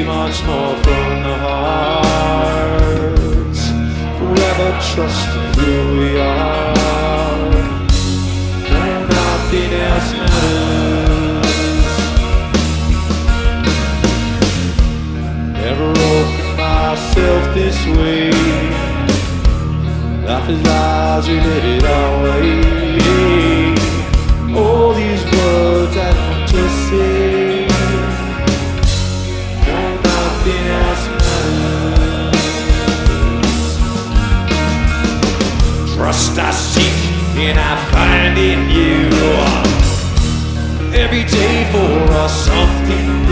much more from the heart. Forever trusting who we are. No, nothing else matters. Never opened myself this way. Life is lies, we let it our way. All these words I want to say. No, nothing else matters. Trust I seek and I find in you. Every day for us something new.